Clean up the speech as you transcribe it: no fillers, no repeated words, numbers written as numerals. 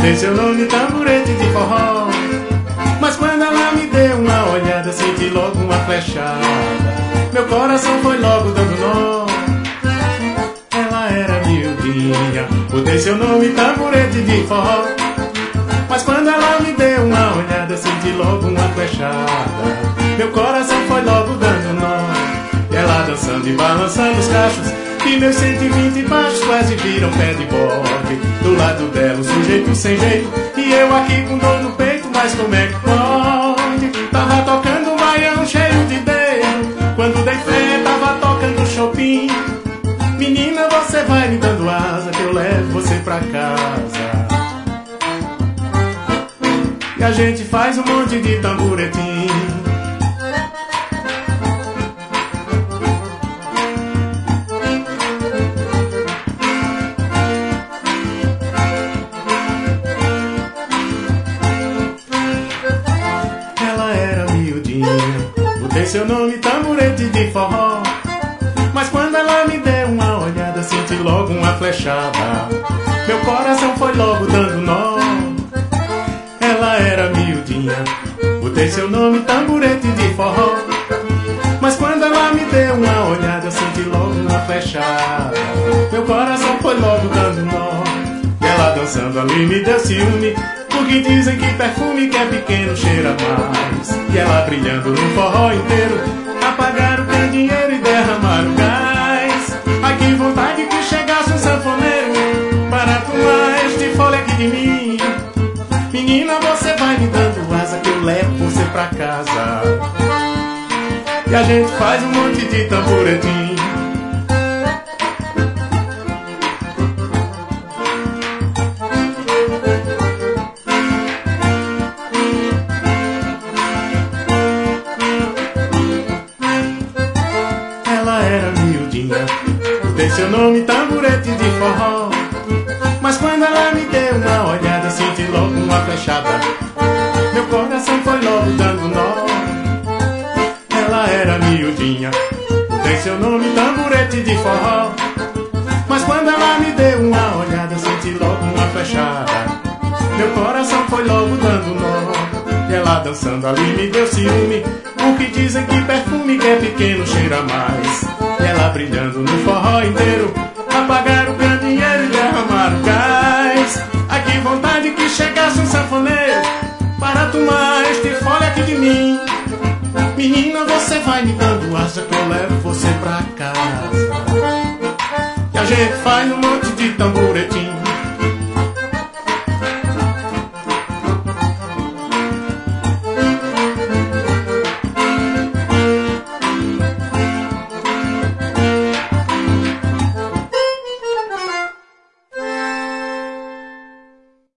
Botei seu nome tamborete de forró, mas quando ela me deu uma olhada, senti logo uma flechada. Meu coração foi logo dando nó. Ela era miudinha. Botei seu nome tamborete de forró, mas quando ela me deu uma olhada, senti logo uma flechada. Meu coração foi logo dando nó. E ela dançando e balançando os cachos, e meus 120 baixos quase viram pé de bode. Do lado dela o sujeito sem jeito, e eu aqui com dor no peito, mas como é que pode? Tava tocando um baião cheio de dedo, quando dei fé tava tocando Chopin. Menina, você vai me dando asa, que eu levo você pra casa. E a gente faz um monte de tamboretim. Botei seu nome tamborete de forró, mas quando ela me deu uma olhada, senti logo uma flechada. Meu coração foi logo dando nó. Ela era miudinha. Botei seu nome tamborete de forró, mas quando ela me deu uma olhada, senti logo uma flechada. Meu coração foi logo dando nó. E ela dançando ali me deu ciúme, porque dizem que perfume que é pequeno cheira mais. E ela brilhando no forró inteiro, apagaram o candeeiro e derramaram o gás. Ai, que vontade que chegasse um sanfoneiro para tomar este fole aqui de mim. Menina, você vai me dando asa, que eu levo você pra casa. E a gente faz um monte de tamboretim. Botei seu nome tamborete de forró, mas quando ela me deu uma olhada, senti logo uma flechada. Meu coração foi logo dando nó. Ela era miudinha. Botei seu nome tamborete de forró, mas quando ela me deu uma olhada, senti logo uma flechada. Meu coração foi logo dando nó. E ela dançando ali me deu ciúme, porque dizem que perfume que é pequeno cheira mais. E ela brilhando no forró inteiro, apagaram o candeeiro e derramaram o gás. Ai, que vontade que chegasse um sanfoneiro para tomar este fole aqui de mim. Menina, você vai me dando asa, que eu levo você pra casa. E a gente faz um monte de tamboretim.